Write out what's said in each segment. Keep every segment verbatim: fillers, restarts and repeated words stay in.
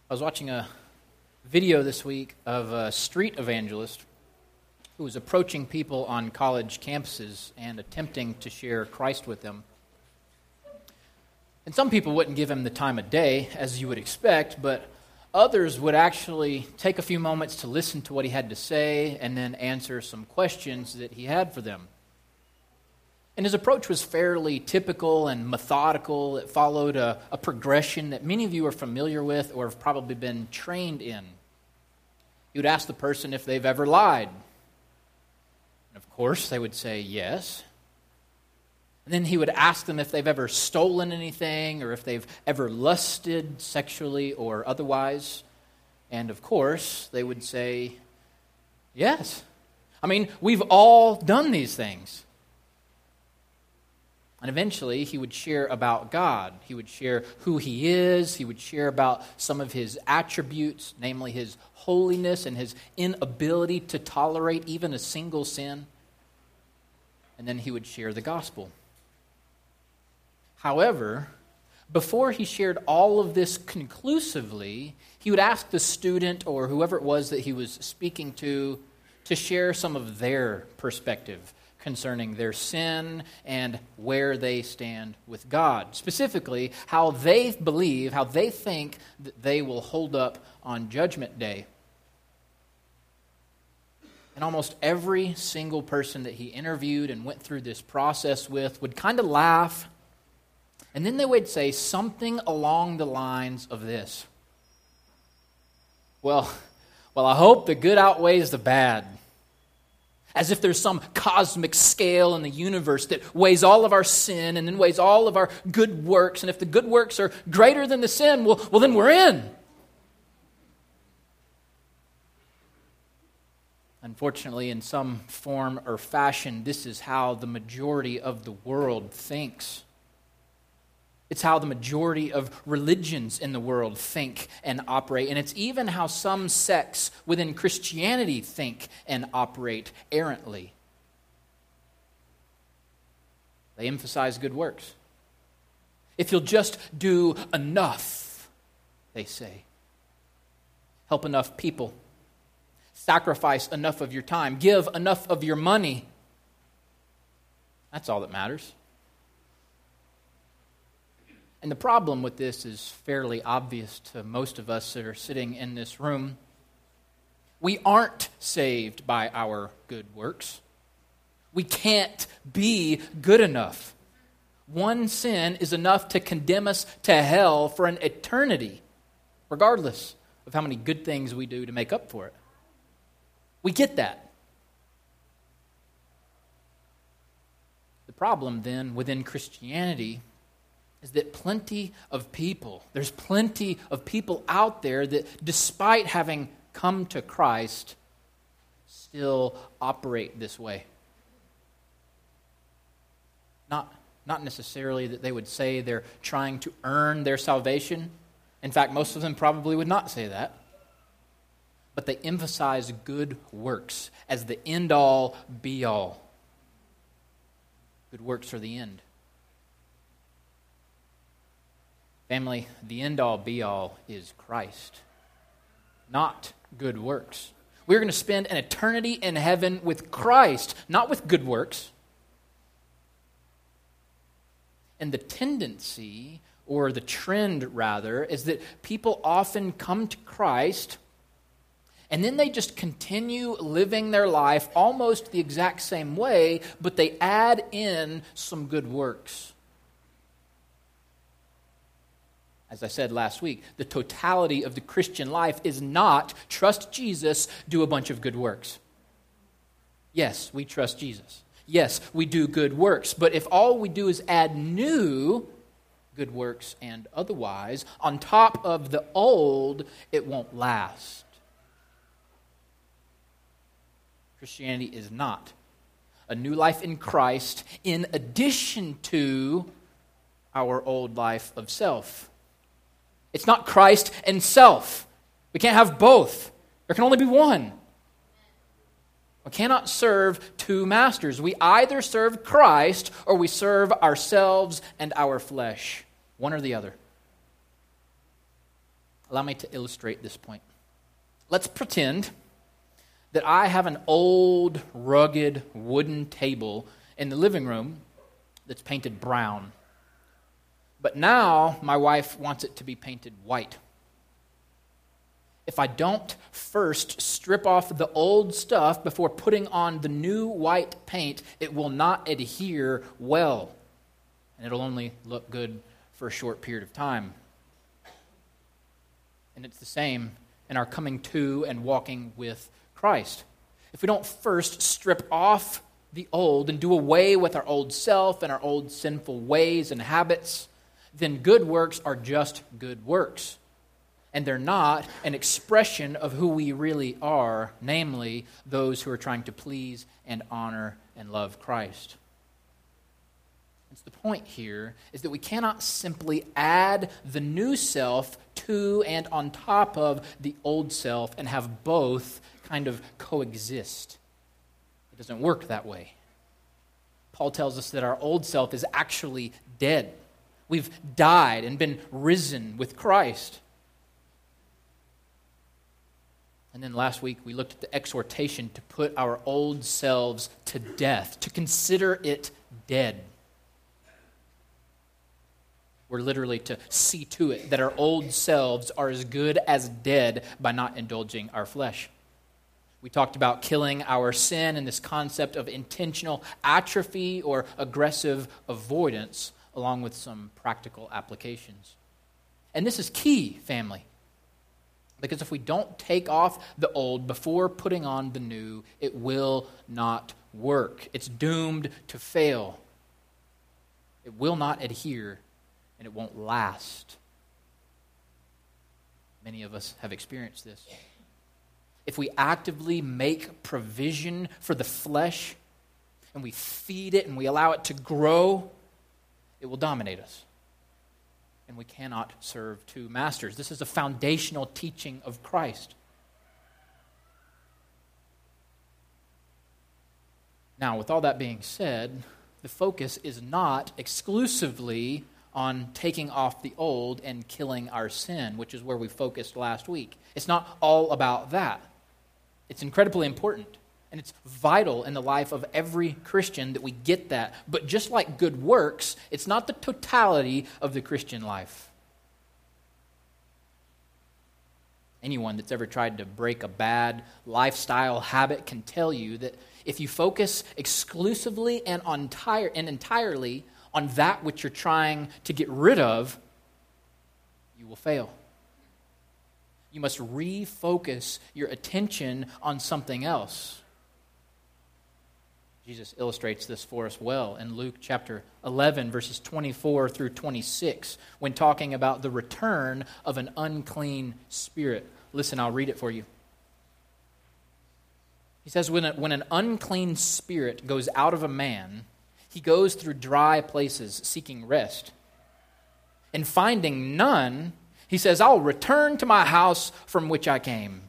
I was watching a video this week of a street evangelist who was approaching people on college campuses and attempting to share Christ with them. And some people wouldn't give him the time of day, as you would expect, but others would actually take a few moments to listen to what he had to say and then answer some questions that he had for them. And his approach was fairly typical and methodical. It followed a, a progression that many of you are familiar with or have probably been trained in. He would ask the person if they've ever lied. And of course, they would say yes. And then he would ask them if they've ever stolen anything or if they've ever lusted sexually or otherwise. And of course, they would say yes. I mean, we've all done these things. And eventually, he would share about God. He would share who he is. He would share about some of his attributes, namely his holiness and his inability to tolerate even a single sin. And then he would share the gospel. However, before he shared all of this conclusively, he would ask the student or whoever it was that he was speaking to to share some of their perspective concerning their sin and where they stand with God. Specifically, how they believe, how they think that they will hold up on Judgment Day. And almost every single person that he interviewed and went through this process with would kind of laugh, and then they would say something along the lines of this. Well, well, I hope the good outweighs the bad. As if there's some cosmic scale in the universe that weighs all of our sin and then weighs all of our good works. And if the good works are greater than the sin, well, well then we're in. Unfortunately, in some form or fashion, this is how the majority of the world thinks. It's how the majority of religions in the world think and operate. And it's even how some sects within Christianity think and operate errantly. They emphasize good works. If you'll just do enough, they say. Help enough people. Sacrifice enough of your time. Give enough of your money. That's all that matters. And the problem with this is fairly obvious to most of us that are sitting in this room. We aren't saved by our good works. We can't be good enough. One sin is enough to condemn us to hell for an eternity, regardless of how many good things we do to make up for it. We get that. The problem then within Christianity is that plenty of people, there's plenty of people out there that despite having come to Christ, still operate this way. Not, not necessarily that they would say they're trying to earn their salvation. In fact, most of them probably would not say that. But they emphasize good works as the end-all, be-all. Good works are the end. Family, the end-all, be-all is Christ, not good works. We're going to spend an eternity in heaven with Christ, not with good works. And the tendency, or the trend rather, is that people often come to Christ and then they just continue living their life almost the exact same way, but they add in some good works. As I said last week, the totality of the Christian life is not trust Jesus, do a bunch of good works. Yes, we trust Jesus. Yes, we do good works. But if all we do is add new good works and otherwise on top of the old, it won't last. Christianity is not a new life in Christ in addition to our old life of self. It's not Christ and self. We can't have both. There can only be one. We cannot serve two masters. We either serve Christ or we serve ourselves and our flesh. One or the other. Allow me to illustrate this point. Let's pretend that I have an old, rugged wooden table in the living room that's painted brown. But now my wife wants it to be painted white. If I don't first strip off the old stuff before putting on the new white paint, it will not adhere well, and it'll only look good for a short period of time. And it's the same in our coming to and walking with Christ. If we don't first strip off the old and do away with our old self and our old sinful ways and habits, then good works are just good works. And they're not an expression of who we really are, namely those who are trying to please and honor and love Christ. And so the point here is that we cannot simply add the new self to and on top of the old self and have both kind of coexist. It doesn't work that way. Paul tells us that our old self is actually dead. We've died and been risen with Christ. And then last week we looked at the exhortation to put our old selves to death, to consider it dead. We're literally to see to it that our old selves are as good as dead by not indulging our flesh. We talked about killing our sin and this concept of intentional atrophy or aggressive avoidance, along with some practical applications. And this is key, family. Because if we don't take off the old before putting on the new, it will not work. It's doomed to fail. It will not adhere, and it won't last. Many of us have experienced this. If we actively make provision for the flesh, and we feed it and we allow it to grow, it will dominate us. And we cannot serve two masters. This is a foundational teaching of Christ. Now, with all that being said, the focus is not exclusively on taking off the old and killing our sin, which is where we focused last week. It's not all about that. It's incredibly important, and it's vital in the life of every Christian that we get that. But just like good works, it's not the totality of the Christian life. Anyone that's ever tried to break a bad lifestyle habit can tell you that if you focus exclusively and, entire, and entirely on that which you're trying to get rid of, you will fail. You must refocus your attention on something else. Jesus illustrates this for us well in Luke chapter eleven, verses twenty-four through twenty-six, when talking about the return of an unclean spirit. Listen, I'll read it for you. He says, when, a, when an unclean spirit goes out of a man, he goes through dry places seeking rest. And finding none, he says, I'll return to my house from which I came.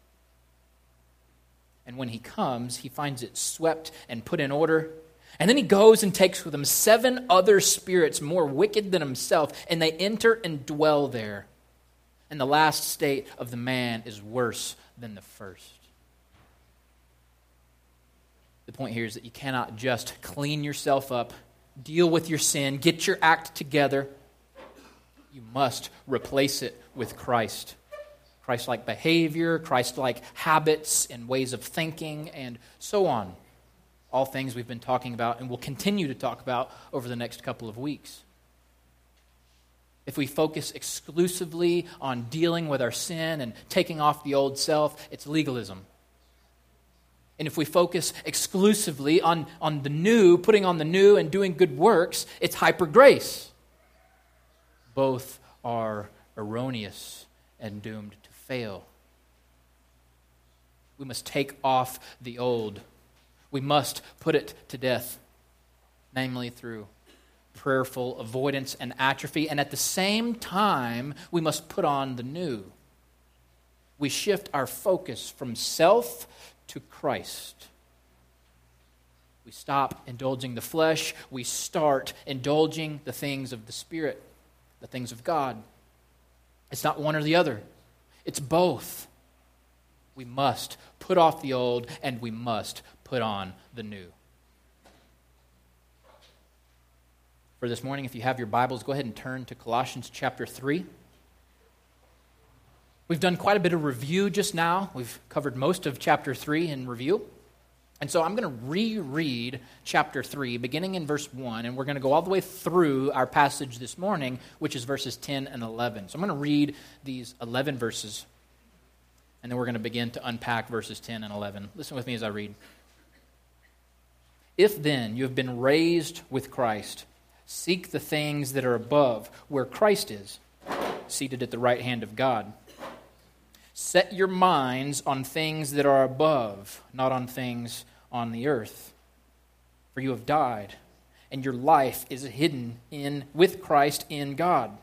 And when he comes, he finds it swept and put in order. And then he goes and takes with him seven other spirits more wicked than himself, and they enter and dwell there. And the last state of the man is worse than the first. The point here is that you cannot just clean yourself up, deal with your sin, get your act together. You must replace it with Christ. Christ-like behavior, Christ-like habits and ways of thinking, and so on. All things we've been talking about and will continue to talk about over the next couple of weeks. If we focus exclusively on dealing with our sin and taking off the old self, it's legalism. And if we focus exclusively on, on the new, putting on the new and doing good works, it's hyper grace. Both are erroneous and doomed to fail. We must take off the old. We must put it to death, namely through prayerful avoidance and atrophy, and at the same time, we must put on the new. We shift our focus from self to Christ. We stop indulging the flesh. We start indulging the things of the Spirit, the things of God. It's not one or the other. It's both. We must put off the old and we must put on the new. For this morning, if you have your Bibles, go ahead and turn to Colossians chapter three. We've done quite a bit of review just now. We've covered most of chapter three in review. And so I'm going to reread chapter three, beginning in verse one, and we're going to go all the way through our passage this morning, which is verses ten and eleven. So I'm going to read these eleven verses, and then we're going to begin to unpack verses ten and eleven. Listen with me as I read. If then you have been raised with Christ, seek the things that are above, where Christ is, seated at the right hand of God. Set your minds on things that are above, not on things on the earth. For you have died, and your life is hidden in with Christ in God.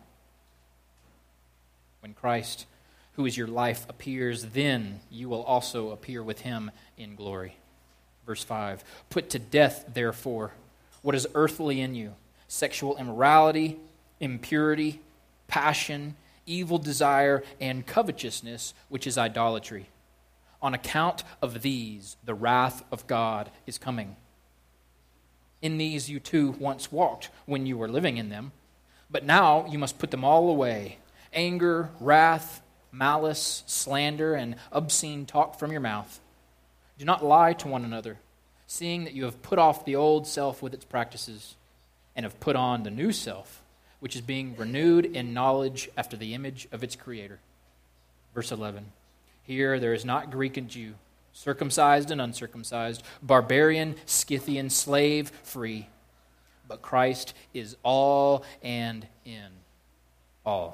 When Christ, who is your life, appears, then you will also appear with him in glory. Verse five, put to death, therefore, what is earthly in you, sexual immorality, impurity, passion, evil desire, and covetousness, which is idolatry. On account of these, the wrath of God is coming. In these you too once walked when you were living in them, but now you must put them all away. Anger, wrath, malice, slander, and obscene talk from your mouth. Do not lie to one another, seeing that you have put off the old self with its practices, and have put on the new self, which is being renewed in knowledge after the image of its creator. Verse eleven, here there is not Greek and Jew, circumcised and uncircumcised, barbarian, Scythian, slave, free, but Christ is all and in all.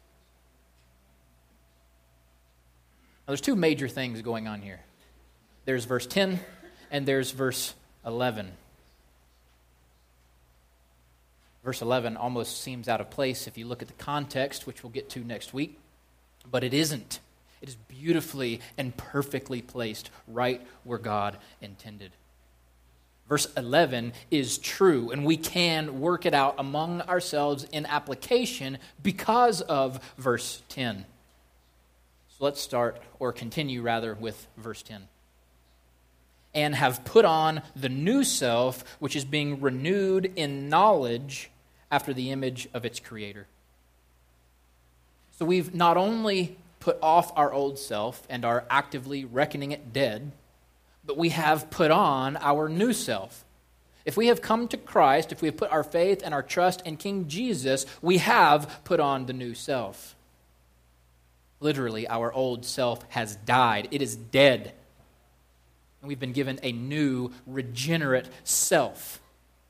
Now there's two major things going on here. There's verse ten and there's verse eleven. Verse eleven almost seems out of place if you look at the context, which we'll get to next week, but it isn't. It is beautifully and perfectly placed right where God intended. Verse eleven is true, and we can work it out among ourselves in application because of verse ten. So let's start, or continue rather, with verse ten. And have put on the new self, which is being renewed in knowledge after the image of its creator. So we've not only put off our old self and are actively reckoning it dead, but we have put on our new self. If we have come to Christ, if we have put our faith and our trust in King Jesus, we have put on the new self. Literally, our old self has died. It is dead. And we've been given a new, regenerate self.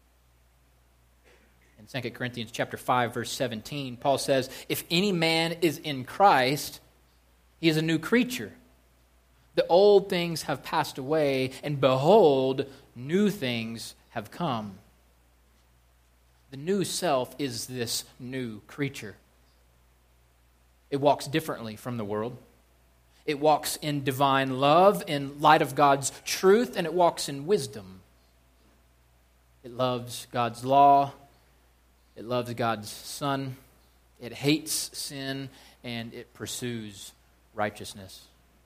In Second Corinthians chapter five, verse seventeen, Paul says, if any man is in Christ, he is a new creature. The old things have passed away, and behold, new things have come. The new self is this new creature. It walks differently from the world. It walks in divine love, in light of God's truth, and it walks in wisdom. It loves God's law. It loves God's Son. It hates sin, and it pursues righteousness.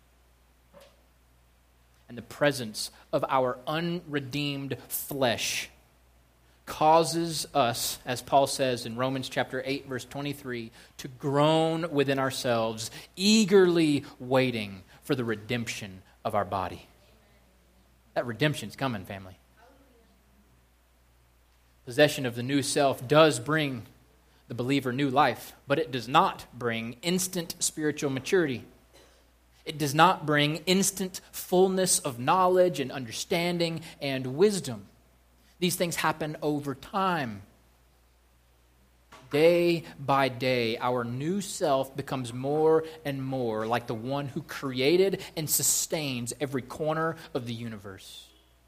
And the presence of our unredeemed flesh causes us, as Paul says in Romans chapter eight, verse twenty-three, to groan within ourselves, eagerly waiting for the redemption of our body. That redemption's coming, family. Possession of the new self does bring the believer new life, but it does not bring instant spiritual maturity. It does not bring instant fullness of knowledge and understanding and wisdom. These things happen over time. Day by day, our new self becomes more and more like the one who created and sustains every corner of the universe.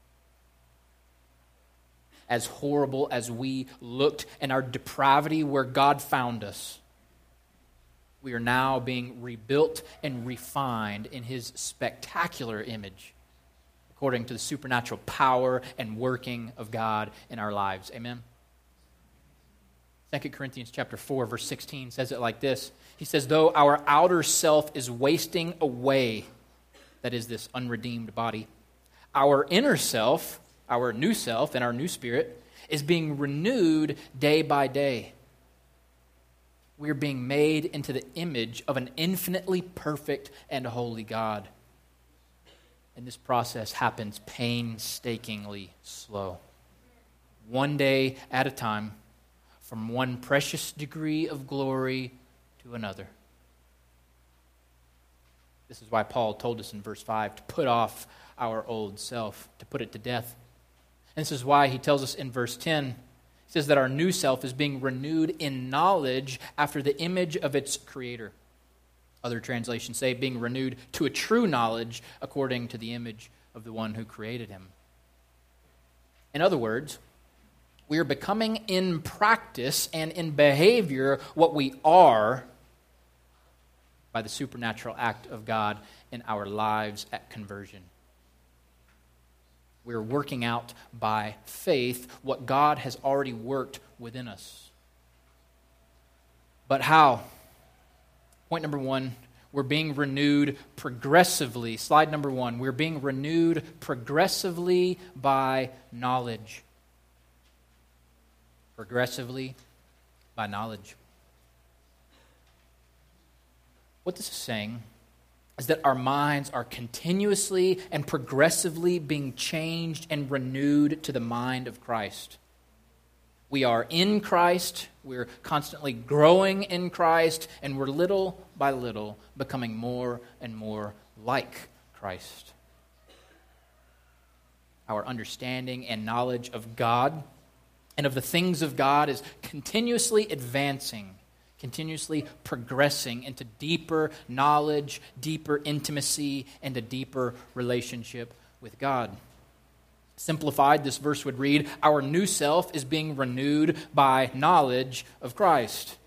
As horrible as we looked in our depravity where God found us, we are now being rebuilt and refined in his spectacular image, according to the supernatural power and working of God in our lives. Amen? Second Corinthians chapter four, verse sixteen says it like this. He says, though our outer self is wasting away, that is this unredeemed body, our inner self, our new self and our new spirit, is being renewed day by day. We are being made into the image of an infinitely perfect and holy God. And this process happens painstakingly slow. One day at a time, from one precious degree of glory to another. This is why Paul told us in verse five to put off our old self, to put it to death. And this is why he tells us in verse ten, he says that our new self is being renewed in knowledge after the image of its creator. Other translations say being renewed to a true knowledge according to the image of the one who created him. In other words, we are becoming in practice and in behavior what we are by the supernatural act of God in our lives at conversion. We're working out by faith what God has already worked within us. But how? Point number one, we're being renewed progressively. Slide number one, we're being renewed progressively by knowledge. Progressively by knowledge. What this is saying is that our minds are continuously and progressively being changed and renewed to the mind of Christ. We are in Christ, we're constantly growing in Christ, and we're little by little becoming more and more like Christ. Our understanding and knowledge of God and of the things of God is continuously advancing, continuously progressing into deeper knowledge, deeper intimacy, and a deeper relationship with God. Simplified, this verse would read, our new self is being renewed by knowledge of Christ.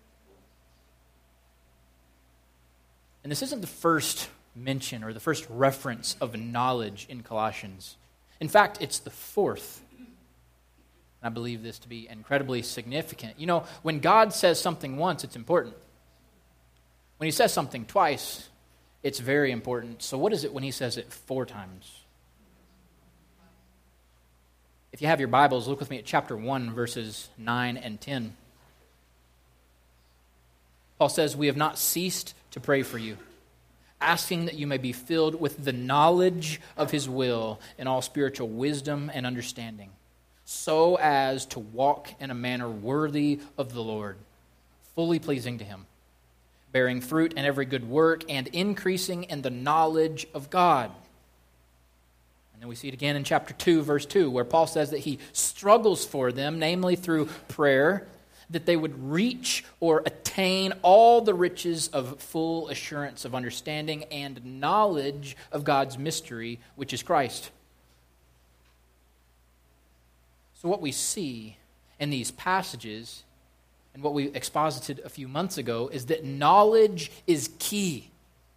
And this isn't the first mention or the first reference of knowledge in Colossians. In fact, it's the fourth. I believe this to be incredibly significant. You know, when God says something once, it's important. When he says something twice, it's very important. So what is it when he says it four times? If you have your Bibles, look with me at chapter one, verses nine and ten. Paul says, we have not ceased to pray for you, asking that you may be filled with the knowledge of his will in all spiritual wisdom and understanding, so as to walk in a manner worthy of the Lord, fully pleasing to him, bearing fruit in every good work and increasing in the knowledge of God. And then we see it again in chapter two, verse two, where Paul says that he struggles for them, namely through prayer, that they would reach or attain all the riches of full assurance of understanding and knowledge of God's mystery, which is Christ. So what we see in these passages, and what we exposited a few months ago, is that knowledge is key.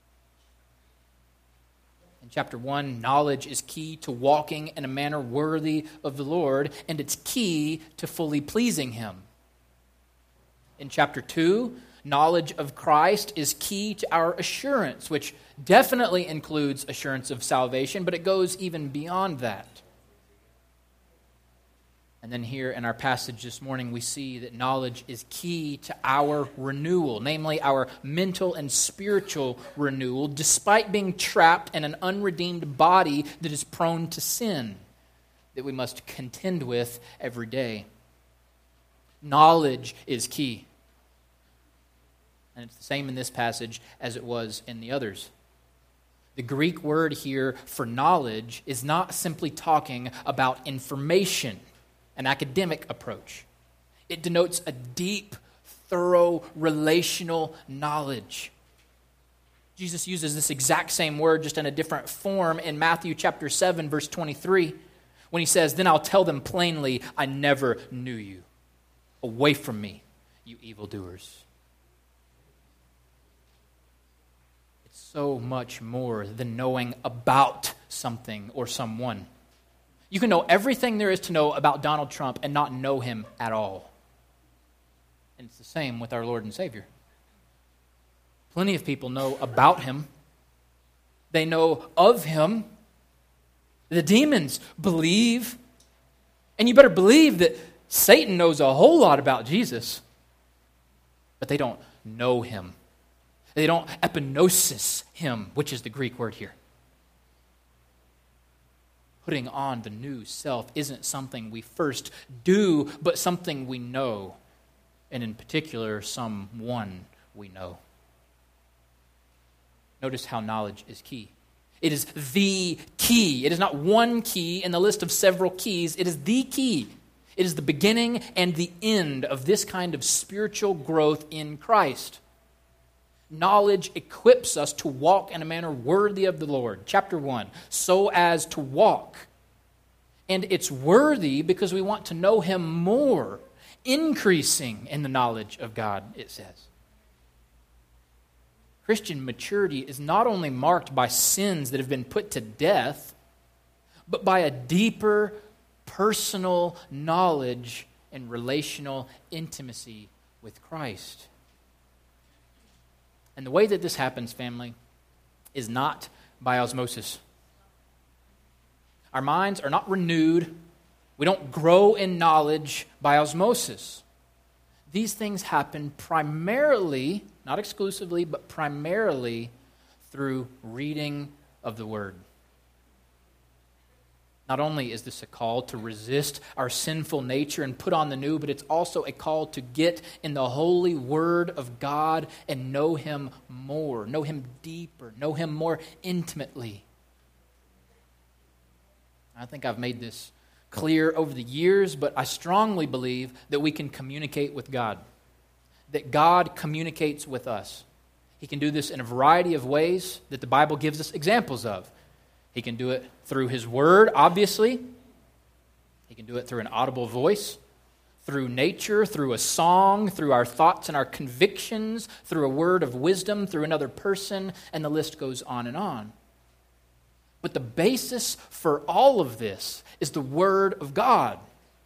In chapter one, knowledge is key to walking in a manner worthy of the Lord, and it's key to fully pleasing him. In chapter two, knowledge of Christ is key to our assurance, which definitely includes assurance of salvation, but it goes even beyond that. And then here in our passage this morning, we see that knowledge is key to our renewal, namely our mental and spiritual renewal, despite being trapped in an unredeemed body that is prone to sin, that we must contend with every day. Knowledge is key. And it's the same in this passage as it was in the others. The Greek word here for knowledge is not simply talking about information, an academic approach. It denotes a deep, thorough, relational knowledge. Jesus uses this exact same word just in a different form in Matthew chapter seven, verse twenty-three, when he says, "Then I'll tell them plainly, I never knew you. Away from me, you evildoers." It's so much more than knowing about something or someone. You can know everything there is to know about Donald Trump and not know him at all. And it's the same with our Lord and Savior. Plenty of people know about him. They know of him. The demons believe. And you better believe that Satan knows a whole lot about Jesus. But they don't know him. They don't epignosis him, which is the Greek word here. Putting on the new self isn't something we first do, but something we know. And in particular, someone we know. Notice how knowledge is key. It is the key. It is not one key in the list of several keys. It is the key. It is the beginning and the end of this kind of spiritual growth in Christ. Knowledge equips us to walk in a manner worthy of the Lord. Chapter one, so as to walk. And it's worthy because we want to know him more, increasing in the knowledge of God, it says. Christian maturity is not only marked by sins that have been put to death, but by a deeper personal knowledge and relational intimacy with Christ. And the way that this happens, family, is not by osmosis. Our minds are not renewed. We don't grow in knowledge by osmosis. These things happen primarily, not exclusively, but primarily through reading of the Word. Not only is this a call to resist our sinful nature and put on the new, but it's also a call to get in the holy Word of God and know him more, know him deeper, know him more intimately. I think I've made this clear over the years, but I strongly believe that we can communicate with God, that God communicates with us. He can do this in a variety of ways that the Bible gives us examples of. He can do it through his word, obviously. He can do it through an audible voice, through nature, through a song, through our thoughts and our convictions, through a word of wisdom, through another person, and the list goes on and on. But the basis for all of this is the Word of God.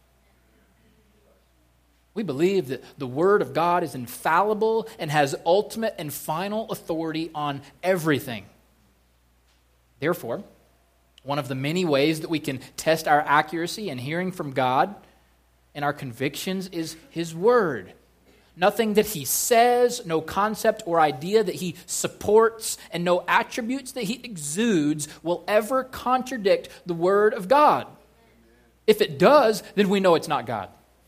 We believe that the Word of God is infallible and has ultimate and final authority on everything. Therefore, one of the many ways that we can test our accuracy in hearing from God and our convictions is his Word. Nothing that he says, no concept or idea that he supports, and no attributes that he exudes will ever contradict the Word of God. If it does, then we know it's not God.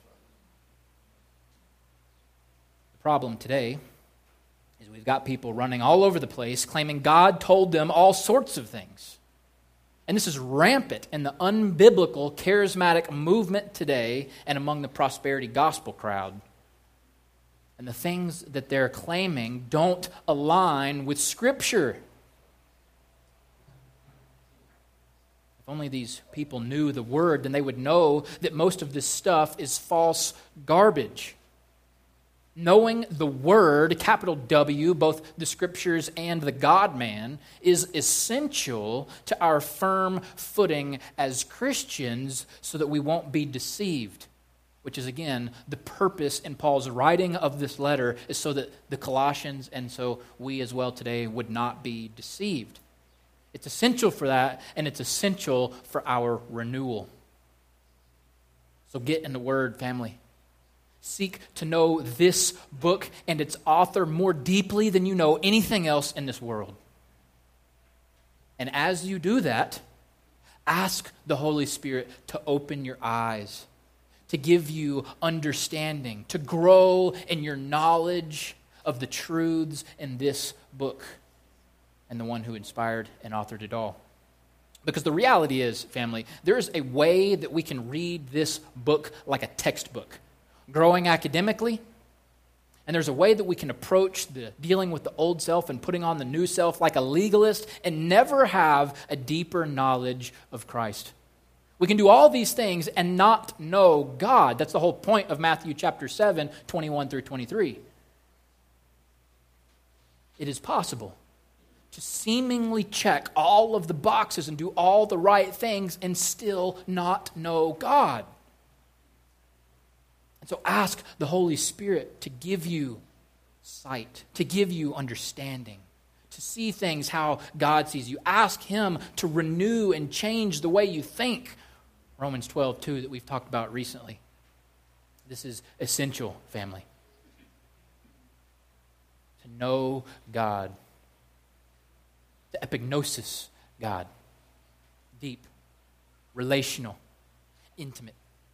The problem today is we've got people running all over the place claiming God told them all sorts of things. And this is rampant in the unbiblical, charismatic movement today and among the prosperity gospel crowd. And the things that they're claiming don't align with Scripture. If only these people knew the Word, then they would know that most of this stuff is false garbage. Knowing the Word, capital W, both the Scriptures and the God-man, is essential to our firm footing as Christians so that we won't be deceived. Which is, again, the purpose in Paul's writing of this letter is so that the Colossians and so we as well today would not be deceived. It's essential for that, and it's essential for our renewal. So get in the Word, family. Seek to know this book and its author more deeply than you know anything else in this world. And as you do that, ask the Holy Spirit to open your eyes, to give you understanding, to grow in your knowledge of the truths in this book and the one who inspired and authored it all. Because the reality is, family, there is a way that we can read this book like a textbook, growing academically, and there's a way that we can approach the dealing with the old self and putting on the new self like a legalist and never have a deeper knowledge of Christ. We can do all these things and not know God. That's the whole point of Matthew chapter seven, twenty-one through twenty-three. It is possible to seemingly check all of the boxes and do all the right things and still not know God. And so ask the Holy Spirit to give you sight, to give you understanding, to see things how God sees you. Ask Him to renew and change the way you think. Romans twelve two that we've talked about recently. This is essential, family. To know God. To epignosis God. Deep, relational, intimate.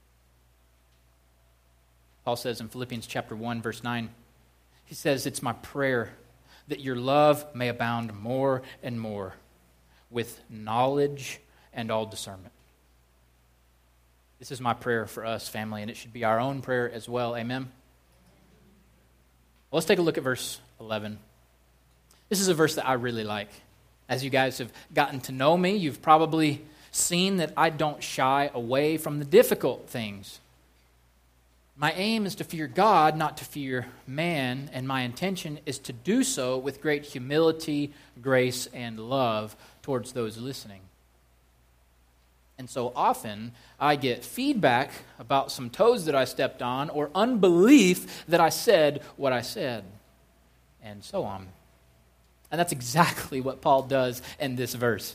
Paul says in Philippians chapter one, verse nine, he says, "It's my prayer that your love may abound more and more with knowledge and all discernment." This is my prayer for us, family, and it should be our own prayer as well. Amen? Well, let's take a look at verse eleven. This is a verse that I really like. As you guys have gotten to know me, you've probably seen that I don't shy away from the difficult things. My aim is to fear God, not to fear man, and my intention is to do so with great humility, grace, and love towards those listening. And so often, I get feedback about some toes that I stepped on or unbelief that I said what I said, and so on. And that's exactly what Paul does in this verse.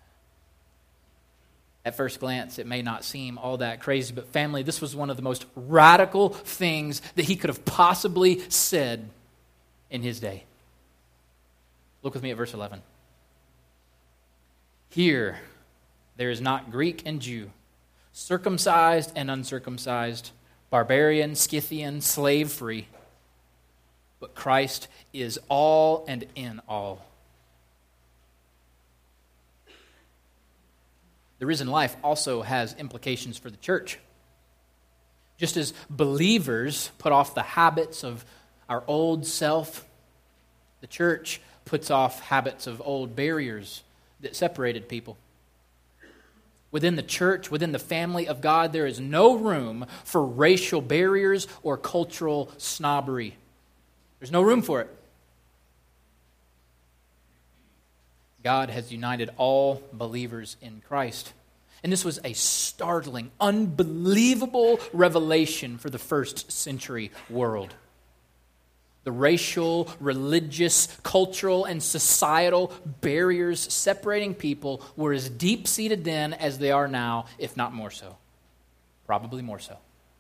At first glance, it may not seem all that crazy, but family, this was one of the most radical things that he could have possibly said in his day. Look with me at verse eleven. "Here there is not Greek and Jew, circumcised and uncircumcised, barbarian, Scythian, slave-free, but Christ is all and in all." The risen life also has implications for the church. Just as believers put off the habits of our old self, the church puts off habits of old barriers that separated people. Within the church, within the family of God, there is no room for racial barriers or cultural snobbery. There's no room for it. God has united all believers in Christ. And this was a startling, unbelievable revelation for the first century world. The racial, religious, cultural, and societal barriers separating people were as deep-seated then as they are now, if not more so. Probably more so.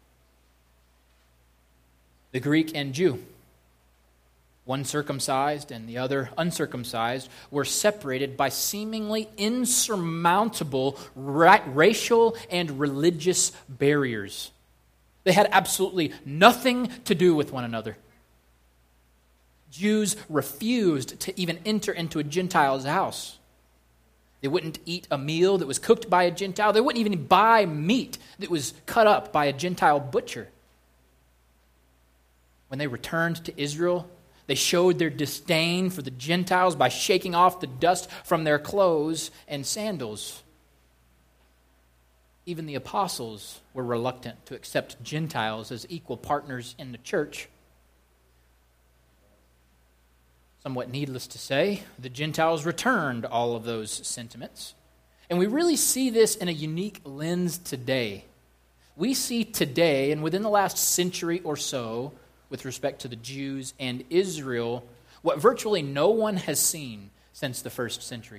The Greek and Jew, one circumcised and the other uncircumcised, were separated by seemingly insurmountable ra- racial and religious barriers. They had absolutely nothing to do with one another. Jews refused to even enter into a Gentile's house. They wouldn't eat a meal that was cooked by a Gentile. They wouldn't even buy meat that was cut up by a Gentile butcher. When they returned to Israel, they showed their disdain for the Gentiles by shaking off the dust from their clothes and sandals. Even the apostles were reluctant to accept Gentiles as equal partners in the church. Somewhat needless to say, the Gentiles returned all of those sentiments. And we really see this in a unique lens today. We see today, and within the last century or so, with respect to the Jews and Israel, what virtually no one has seen since the first century.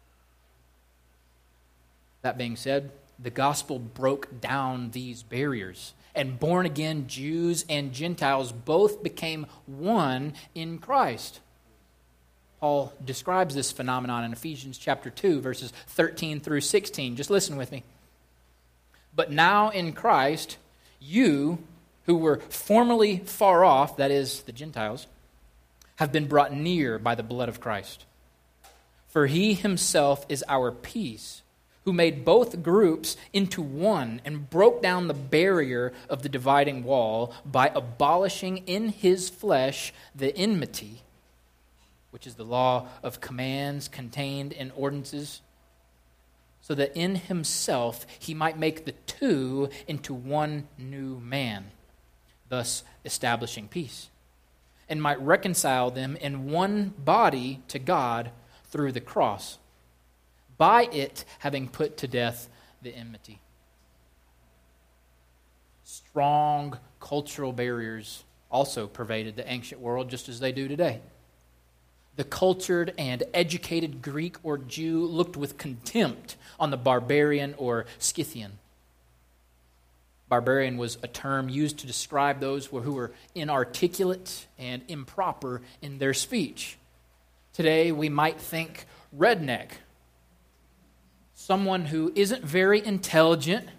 That being said, the gospel broke down these barriers, and born-again Jews and Gentiles both became one in Christ. Paul describes this phenomenon in Ephesians chapter two, verses thirteen through sixteen. Just listen with me. "But now in Christ, you who were formerly far off," that is, the Gentiles, "have been brought near by the blood of Christ. For he himself is our peace, who made both groups into one and broke down the barrier of the dividing wall by abolishing in his flesh the enmity, which is the law of commands contained in ordinances, so that in himself he might make the two into one new man, thus establishing peace, and might reconcile them in one body to God through the cross, by it having put to death the enmity." Strong cultural barriers also pervaded the ancient world just as they do today. The cultured and educated Greek or Jew looked with contempt on the barbarian or Scythian. Barbarian was a term used to describe those who were inarticulate and improper in their speech. Today, we might think redneck, someone who isn't very intelligent,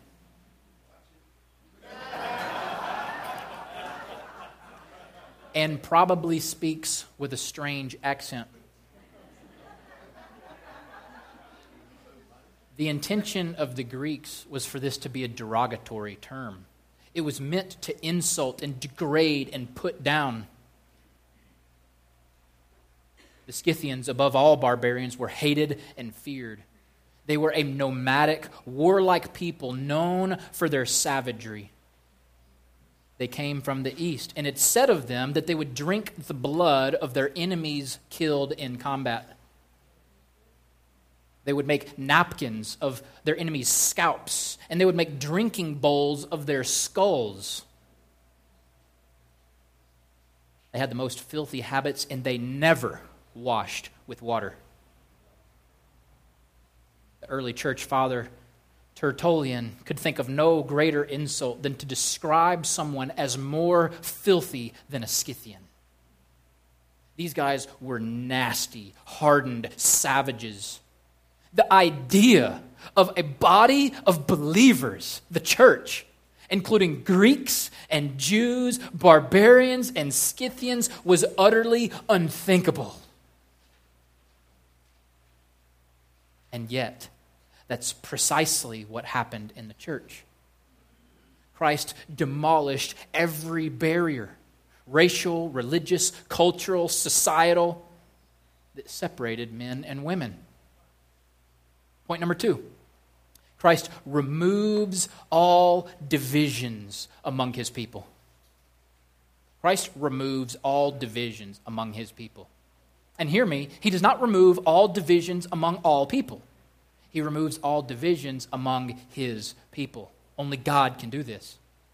and probably speaks with a strange accent. The intention of the Greeks was for this to be a derogatory term. It was meant to insult and degrade and put down. The Scythians, above all barbarians, were hated and feared. They were a nomadic, warlike people known for their savagery. They came from the east, and it's said of them that they would drink the blood of their enemies killed in combat. They would make napkins of their enemies' scalps, and they would make drinking bowls of their skulls. They had the most filthy habits, and they never washed with water. The early church father Tertullian could think of no greater insult than to describe someone as more filthy than a Scythian. These guys were nasty, hardened savages. The idea of a body of believers, the church, including Greeks and Jews, barbarians and Scythians, was utterly unthinkable. And yet, that's precisely what happened in the church. Christ demolished every barrier, racial, religious, cultural, societal, that separated men and women. Point number two, Christ removes all divisions among his people. Christ removes all divisions among his people. And hear me, he does not remove all divisions among all people. He removes all divisions among his people. Only God can do this.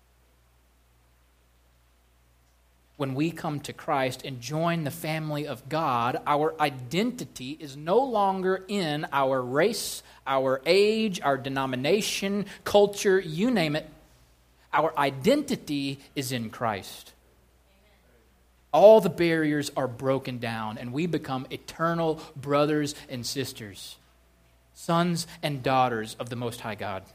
When we come to Christ and join the family of God, our identity is no longer in our race, our age, our denomination, culture, you name it. Our identity is in Christ. All the barriers are broken down, and we become eternal brothers and sisters, sons and daughters of the Most High God.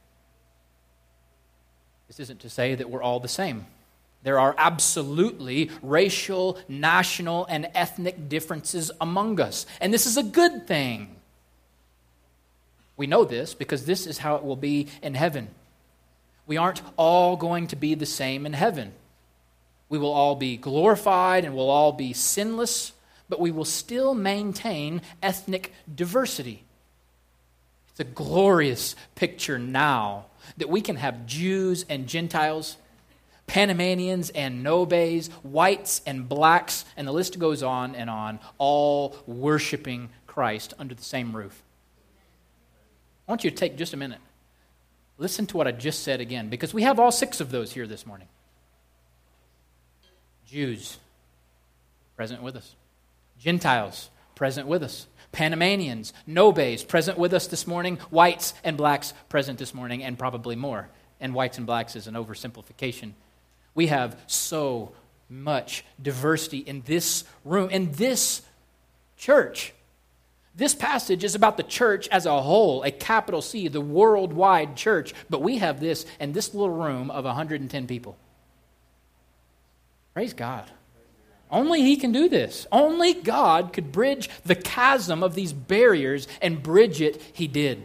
This isn't to say that we're all the same. There are absolutely racial, national, and ethnic differences among us, and this is a good thing. We know this because this is how it will be in heaven. We aren't all going to be the same in heaven. We will all be glorified and we'll all be sinless, but we will still maintain ethnic diversity. It's a glorious picture now that we can have Jews and Gentiles, Panamanians and Nobes, whites and blacks, and the list goes on and on, all worshiping Christ under the same roof. I want you to take just a minute. Listen to what I just said again, because we have all six of those here this morning. Jews, present with us. Gentiles, present with us. Panamanians, Nobes, present with us this morning. Whites and blacks, present this morning, and probably more. And whites and blacks is an oversimplification. We have so much diversity in this room, in this church. This passage is about the church as a whole, a capital C, the worldwide church. But we have this in this little room of one hundred ten people. Praise God. Only He can do this. Only God could bridge the chasm of these barriers, and bridge it, He did.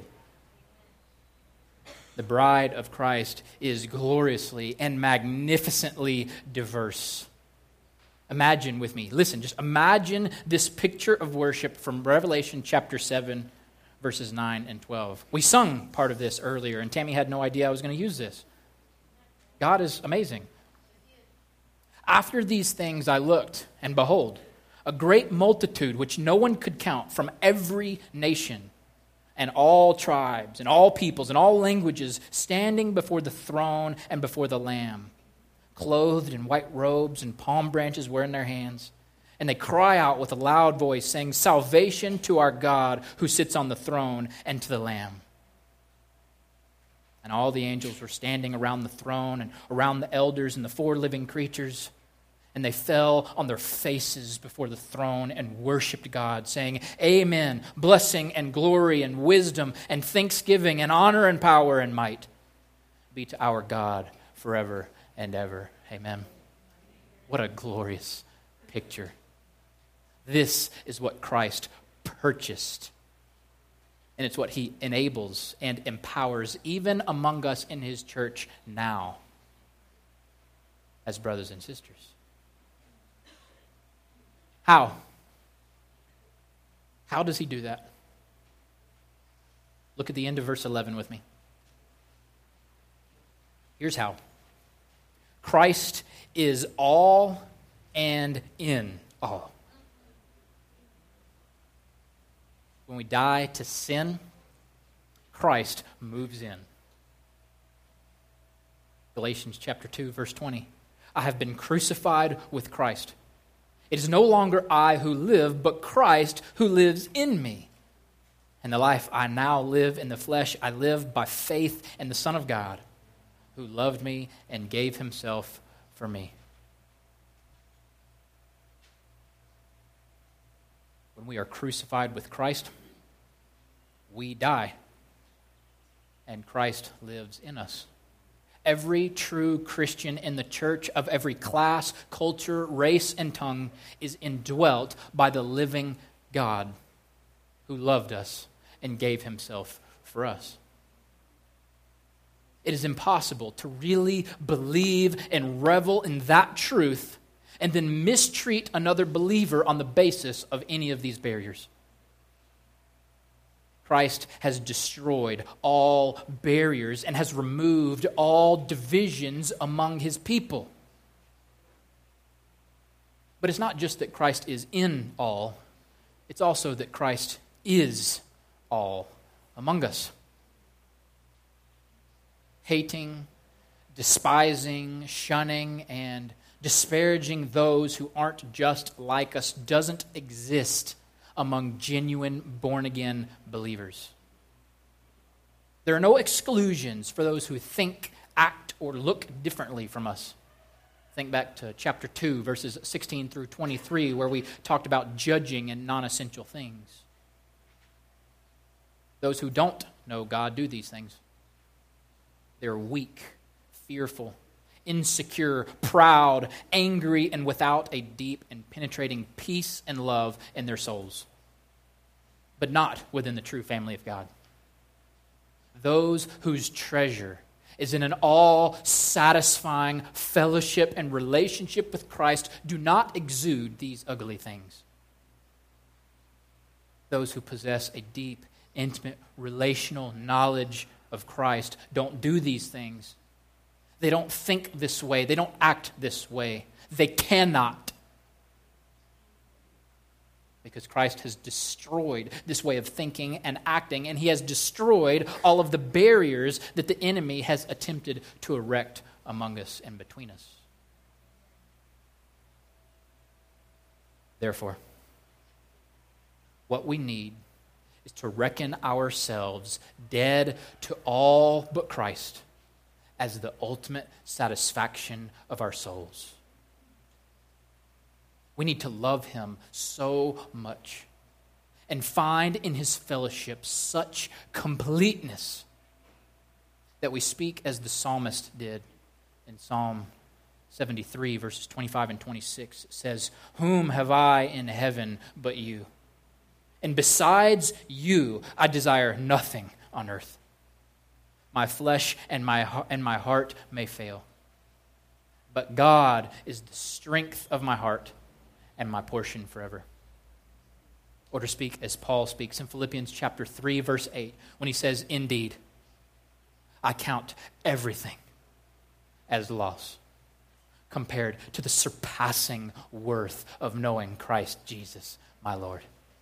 The bride of Christ is gloriously and magnificently diverse. Imagine with me, listen, just imagine this picture of worship from Revelation chapter seven, verses nine and twelve. We sung part of this earlier, and Tammy had no idea I was going to use this. God is amazing. After these things I looked, and behold, a great multitude which no one could count, from every nation and all tribes and all peoples and all languages, standing before the throne and before the Lamb. clothed in white robes and palm branches were in their hands. And they cry out with a loud voice, saying, "Salvation to our God who sits on the throne and to the Lamb." And all the angels were standing around the throne and around the elders and the four living creatures. And they fell on their faces before the throne and worshiped God, saying, "Amen, blessing and glory and wisdom and thanksgiving and honor and power and might be to our God forever and ever. Amen." What a glorious picture. This is what Christ purchased. And it's what he enables and empowers even among us in his church now as brothers and sisters. How? How does he do that? Look at the end of verse eleven with me. Here's how. Christ is all and in all. When we die to sin, Christ moves in. Galatians chapter two, verse twenty. I have been crucified with Christ. It is no longer I who live, but Christ who lives in me. And the life I now live in the flesh, I live by faith in the Son of God, who loved me and gave himself for me. When we are crucified with Christ, we die, and Christ lives in us. Every true Christian in the church of every class, culture, race, and tongue is indwelt by the living God who loved us and gave himself for us. It is impossible to really believe and revel in that truth and then mistreat another believer on the basis of any of these barriers. Christ has destroyed all barriers and has removed all divisions among his people. But it's not just that Christ is in all, it's also that Christ is all among us. Hating, despising, shunning, and disparaging those who aren't just like us doesn't exist among genuine born-again believers. There are no exclusions for those who think, act, or look differently from us. Think back to chapter two, verses sixteen through twenty-three, where we talked about judging and non-essential things. Those who don't know God do these things. They're weak, fearful, insecure, proud, angry, and without a deep and penetrating peace and love in their souls, but not within the true family of God. Those whose treasure is in an all-satisfying fellowship and relationship with Christ do not exude these ugly things. Those who possess a deep, intimate, relational knowledge of Christ don't do these things. They don't think this way. They don't act this way. They cannot. Because Christ has destroyed this way of thinking and acting, and he has destroyed all of the barriers that the enemy has attempted to erect among us and between us. Therefore, what we need is to reckon ourselves dead to all but Christ as the ultimate satisfaction of our souls. We need to love him so much and find in his fellowship such completeness that we speak as the psalmist did in Psalm seventy-three, verses twenty-five and twenty-six. It says, "Whom have I in heaven but you? And besides you, I desire nothing on earth. My flesh and my and my heart may fail, but God is the strength of my heart and my portion forever." Or to speak as Paul speaks in Philippians chapter three, verse eight, when he says, "Indeed, I count everything as loss compared to the surpassing worth of knowing Christ Jesus, my Lord."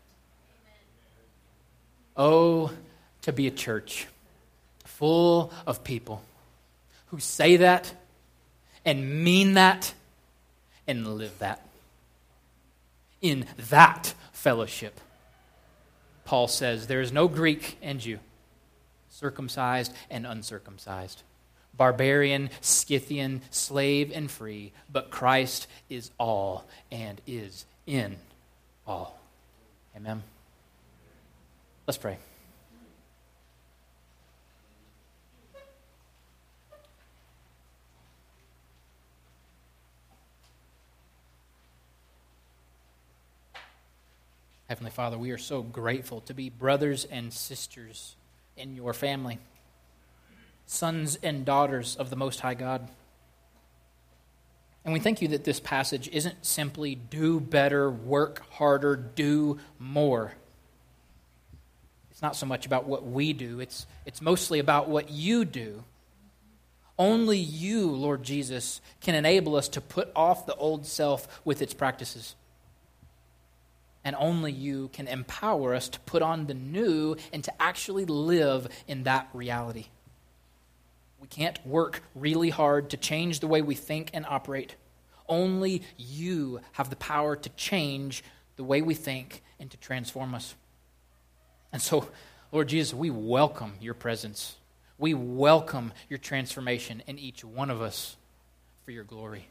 Oh, to be a church full of people who say that and mean that and live that. In that fellowship, Paul says, there is no Greek and Jew, circumcised and uncircumcised, barbarian, Scythian, slave and free, but Christ is all and is in all. Amen. Let's pray. Heavenly Father, we are so grateful to be brothers and sisters in your family, sons and daughters of the Most High God. And we thank you that this passage isn't simply do better, work harder, do more. It's not so much about what we do, it's, it's mostly about what you do. Only you, Lord Jesus, can enable us to put off the old self with its practices. And only you can empower us to put on the new and to actually live in that reality. We can't work really hard to change the way we think and operate. Only you have the power to change the way we think and to transform us. And so, Lord Jesus, we welcome your presence. We welcome your transformation in each one of us for your glory.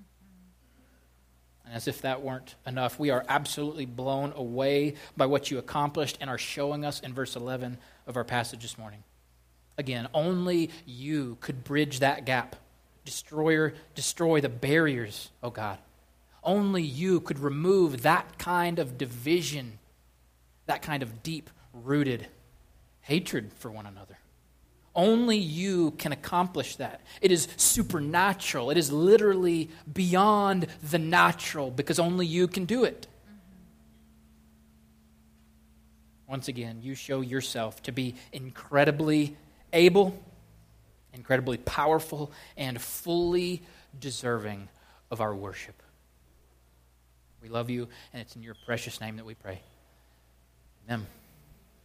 And as if that weren't enough, we are absolutely blown away by what you accomplished and are showing us in verse eleven of our passage this morning. Again, only you could bridge that gap, destroy, destroy the barriers, oh God. Only you could remove that kind of division, that kind of deep-rooted hatred for one another. Only you can accomplish that. It is supernatural. It is literally beyond the natural because only you can do it. Once again, you show yourself to be incredibly able, incredibly powerful, and fully deserving of our worship. We love you, and it's in your precious name that we pray. Amen.